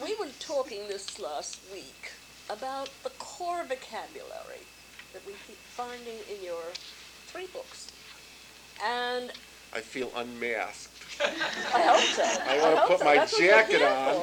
we were talking this last week about the core vocabulary that we keep finding in your three books. And I feel unmasked. I hope so. I want to put my jacket on.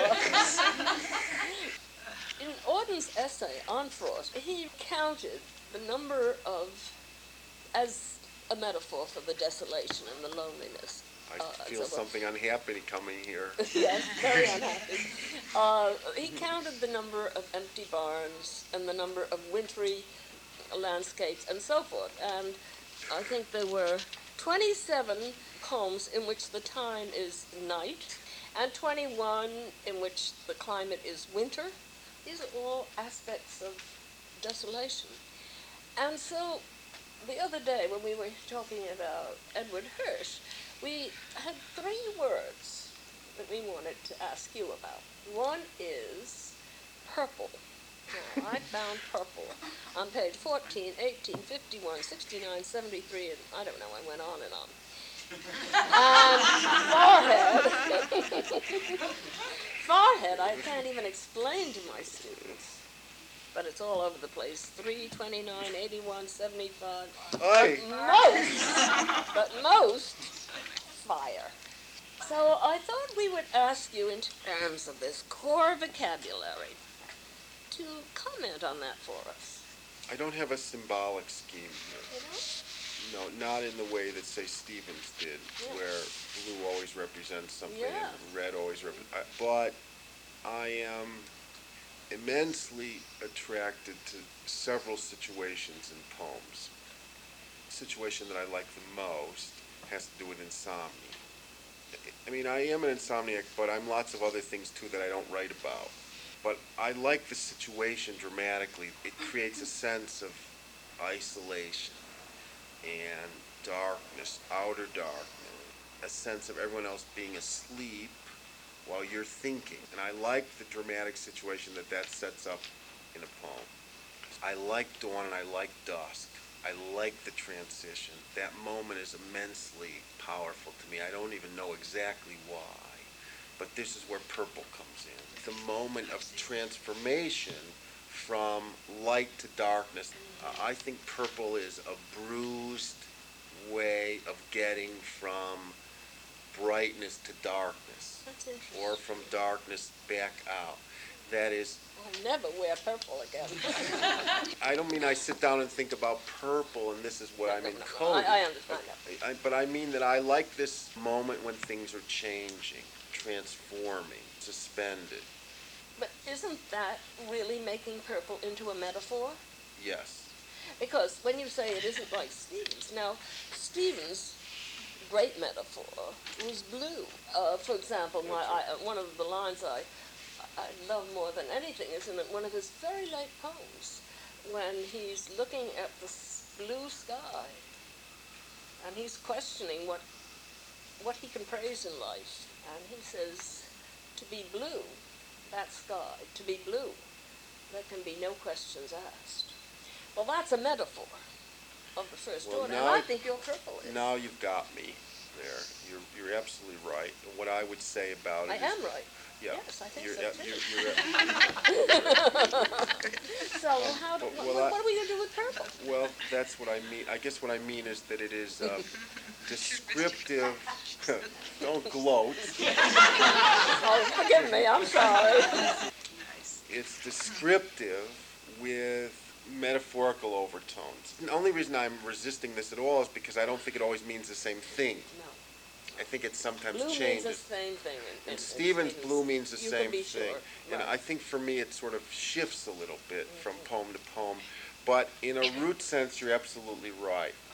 In Auden's essay on Frost, he counted the number of, as a metaphor for the desolation and the loneliness. I feel something unhappy coming here. Yes, very unhappy. He counted the number of empty barns and the number of wintry landscapes and so forth. And I think there were 27 poems in which the time is night and 21 in which the climate is winter. These are all aspects of desolation. And so the other day when we were talking about Edward Hirsch, we had three words that we wanted to ask you about. One is purple. Now, I found purple on page 14, 18, 51, 69, 73, and I don't know, I went on and on. And forehead. Forehead, I can't even explain to my students. But it's all over the place. 3, 29, 81, 75. Aye. But most, fire. So I thought we would ask you in terms of this core vocabulary to comment on that for us. I don't have a symbolic scheme here. You know? No, not in the way that, say, Stevens did, Yeah. where blue always represents something Yeah. and red always represents... But I am immensely attracted to several situations in poems. The situation that I like the most has to do with insomnia. I mean, I am an insomniac, but I'm lots of other things, too, that I don't write about. But I like the situation dramatically. It creates a sense of isolation and darkness, outer darkness, a sense of everyone else being asleep while you're thinking. And I like the dramatic situation that sets up in a poem. I like dawn and I like dusk. I like the transition. That moment is immensely powerful to me. I don't even know exactly why, but this is where purple comes in. The moment of transformation from light to darkness. I think purple is a bruised way of getting from brightness to darkness, That's interesting. or from darkness back out. That is, I'll never wear purple again. I don't mean I sit down and think about purple and this is what I'm encoding. I understand that. But I mean that I like this moment when things are changing, transforming, suspended. But isn't that really making purple into a metaphor? Yes. Because when you say it isn't like Stevens, now, Stevens' great metaphor was blue. For example, one of the lines I love more than anything is in one of his very late poems, when he's looking at the blue sky, and he's questioning what he can praise in life. And he says, to be blue, that sky, to be blue, there can be no questions asked. Well, that's a metaphor of the first order, and I think your purple is. Now you've got me there. You're absolutely right. And what I would say about it I is... am right. Yeah. Yes, I think you're, so too. So what are we going to do with purple? Well, that's what I mean. I guess what I mean is that it is descriptive. Don't gloat. Oh, forgive me, I'm sorry. It's descriptive with metaphorical overtones. The only reason I'm resisting this at all is because I don't think it always means the same thing. No. I think it sometimes Blue changes. means the same thing. And Stevens' blue means the same thing. Sure. And Right. I think for me it sort of shifts a little bit from poem to poem. But in a root sense, you're absolutely right.